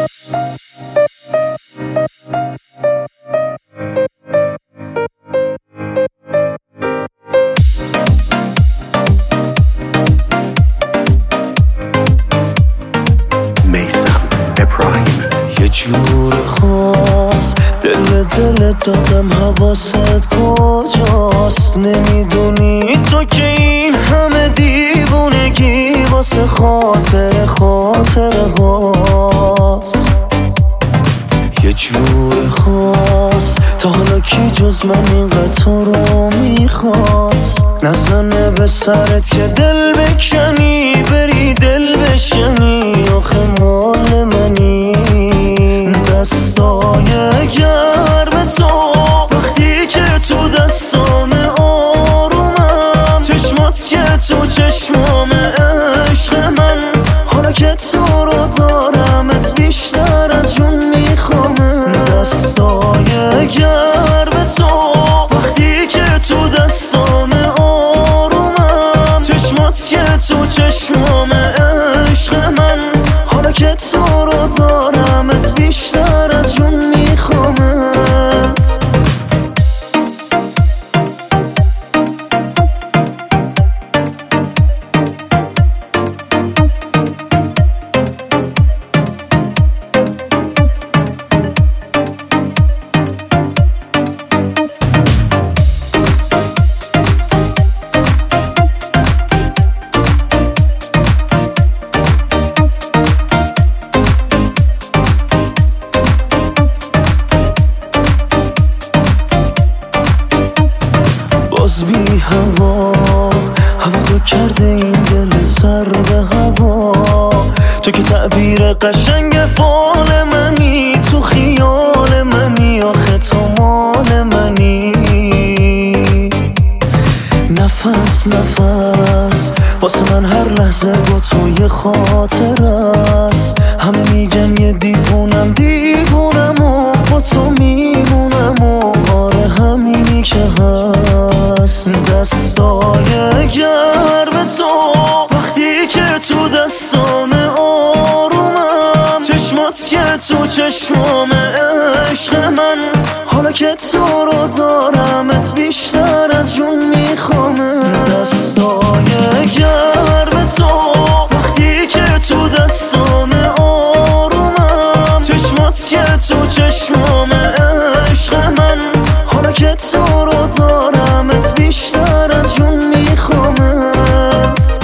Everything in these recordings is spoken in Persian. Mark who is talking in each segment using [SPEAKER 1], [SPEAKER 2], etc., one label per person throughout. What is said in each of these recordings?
[SPEAKER 1] یه جور خاص دل دادم حواست کجاست نمیدونی تو که این همه دیوونگی واسه خاطر هاست یه جور خاص تا حالا کی جز من اینقدر تو رو میخواست نزنه به سرت که دل بکنی بری دل بشنی آخه مال منی دستای گرم تو وقتی که تو دستام آرومم چشمات که تو چشمام عشق من حالا که تو رو دارمت بیشتر از جون میخوامه دستای گرم تو وقتی که تو دستام آرومم چشمات که تو چشمام عشق من حالا که تو رو دارمت بیشتر از جون میخوامت بی هوا تو کرده این دل سرد هوا تو که تعبیر قشنگ فال منی تو خیال منی آخه تو مال منی نفس واسه من هر لحظه با تو یه خاطر است همه میگن یه دیوونم و با تو میمونم و آره همینی که هست دستای گرم تو وقتی که تو دستام آرومم چشمات که تو چشمام عشق من حالا که تو رو دارمت بیشتر از جون میخوامه دستای گرم تو وقتی که تو دستام آرومم چشمات که تو چشمام عشق من حالا که تو رو دارمت بیشتر از جون میخوامت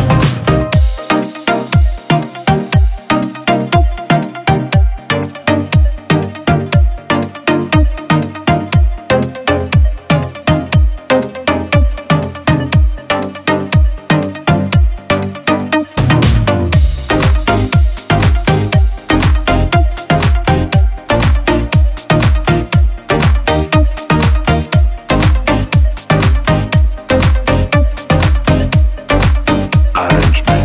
[SPEAKER 2] Arrangement